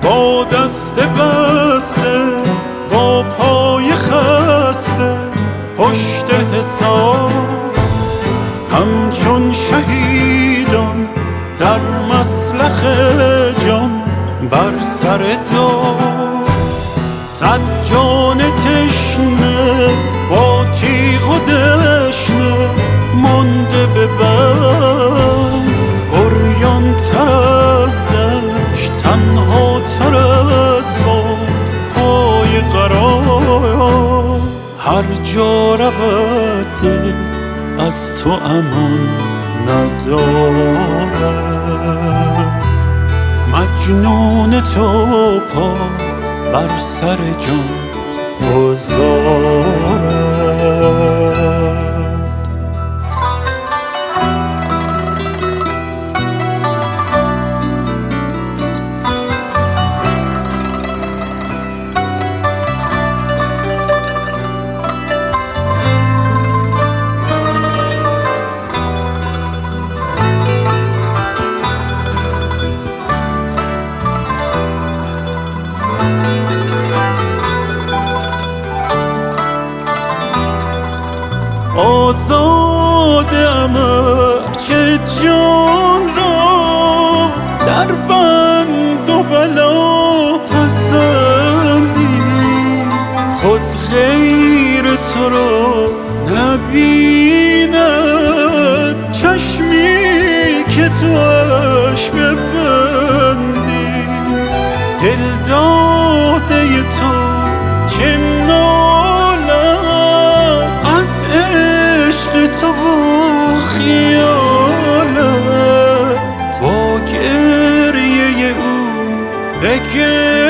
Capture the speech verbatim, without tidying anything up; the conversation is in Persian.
با دست بسته با پای خسته پشت حساب، همچون شهیدان در مسلخ جان بر سر دار. صد جان تشنه با تیغ و دشنه مانده به بند، عریان تر از دشت تنها تر از باد پای قرار. هر جا رود دل از تو امان ندارد، مجنون تو پا بر سر جان گذارد. آزادم ارچه جان را در بند و بلا پسندی، خود غیر تو را نبیند چشمی که توش ببندی. دل داده تو چه تو و خیالت با گریه او بگه